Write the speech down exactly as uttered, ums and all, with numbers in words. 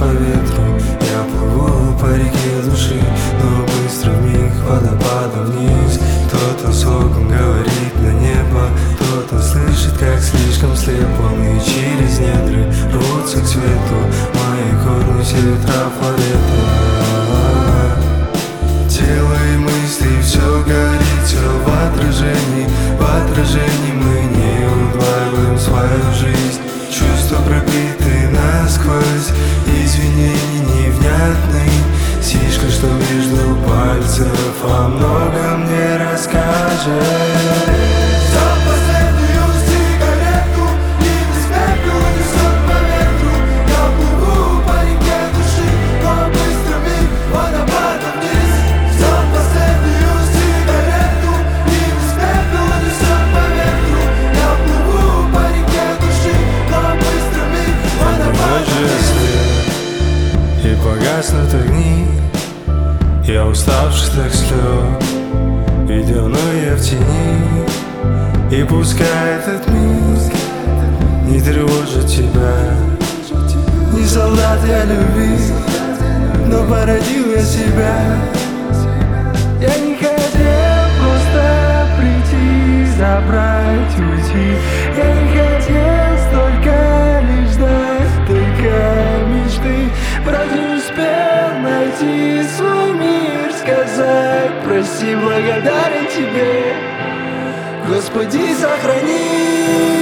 по ветру. Я плыву по реке души, но быстро вмиг водопадом вниз. Кто-то слогом говорит на небо, кто-то слышит, как слишком слеп он. И через недры рвутся к свету мои корни, все ветра флорета. Тело и мысли, все горит, все в отражении. В отражении мы не удваиваем свою жизнь. Чувства пробиты насквозь, извинения невнятны. Сишка, что между пальцев, о многом не расскажешь. И погаснут огни, я уставший так слез, ведь давно я в тени. И пускай этот миг не тревожит тебя, не солдат я любви, но породил я себя. Я не хотел просто прийти, забрать, уйти. Я не хотел столько лишь ждать, только мечты. Вроде не успел найти свой мир, сказать прости, благодарен тебе, Господи, сохрани.